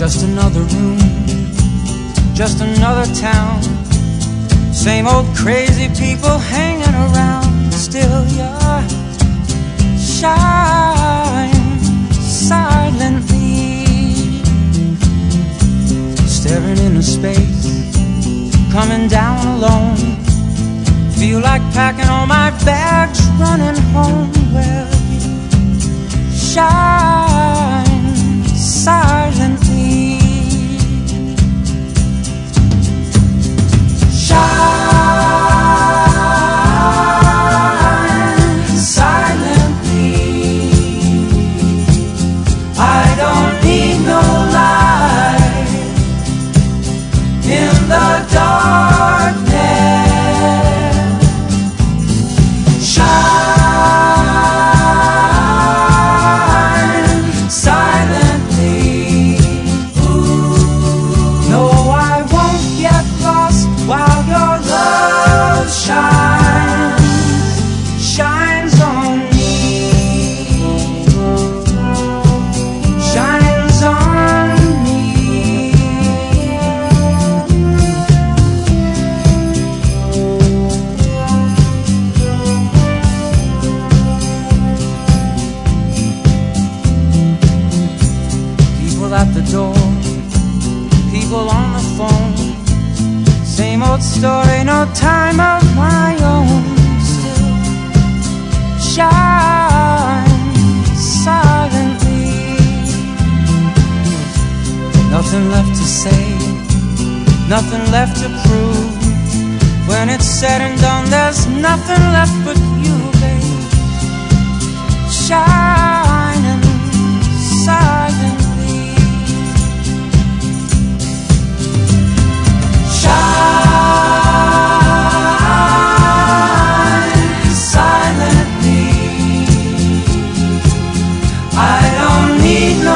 Just another room, just another town. Same old crazy people hanging around. Still you shine silently, staring into space, coming down alone. Feel like packing all my bags, running home. Well, you shine silently. Shine silently. I don't need no light in the darkness. Shine silently. No, I won't get lost while your love shines on me, shines on me. People at the door, people on the phone. Same old story, no time of my own. Still shine silently. Nothing left to say, nothing left to prove. When it's said and done, there's nothing left but you, babe. Shining silently. Shine silently. I don't need no